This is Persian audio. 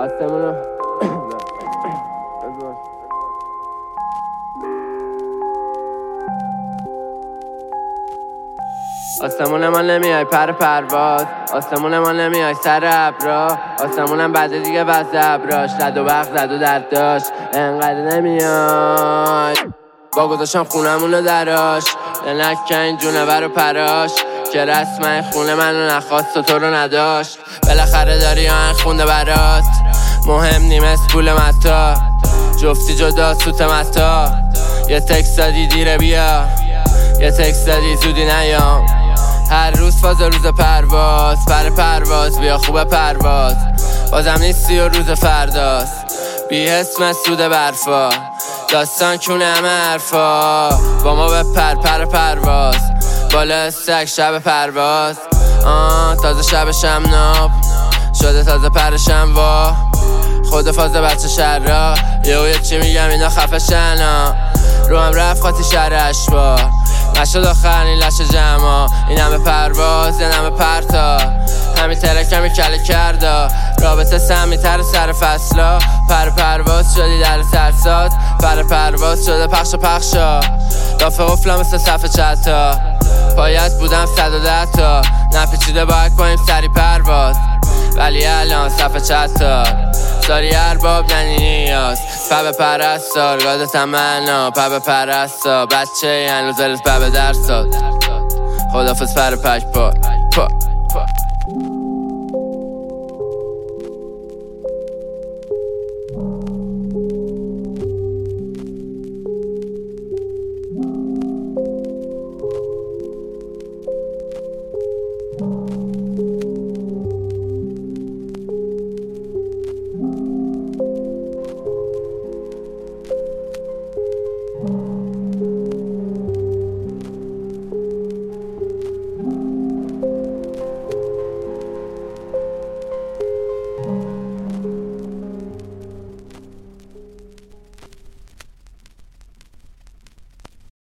آسمون ما نمیای پر پرواز، آسمون ما نمیای سر ابرا، آسمونم بعد دیگه وضع ابراش رد و برق زد و درد داشت انقدر نمیای. با گذاشتم خونمونو دراش نکن جونور و پراش که رسم این خونه منو نخواست و تو رو نداشت. بالاخره داری آهنگ خونده برات، مهم نیست پول متا، جفتی جدا سوت متا. یه تکست دادی دیره بیا، یه تکست دادی زودی نیام. هر روز فاز روز پرواز، پر پرواز بیا خوبه پرواز. بازم نیستی و روز فرداست، بی حس مسعود برفا. داستان کونه همه حرفا، با ما به پر پرواز. بالا استک شب پرواز، تازه شب شمناب شده تازه پرشم وا. خود فاز بچه شر را یه چی میگم اینا خفشن رو هم رفت خاطی شهر اشبار. نشد آخر این لشه جمع، این همه پرواز این همه پرتا. همین ترکمی کله کردا، رابطه سمیتر سر فصلا. پر پرواز شدی در سرسات، پر پرواز شده پخشا. دافه قفلم مثل صفحه چتا، پایت بودم 110 تا. نپیچیده باید کنیم سری پرواز، ولی الان صفحه چتا. ساری ارباب ننی نیاز، پب پرستار گاده تمنا. پب پرستار بچه هنوز الز پب درساد. خدافز پر پک پا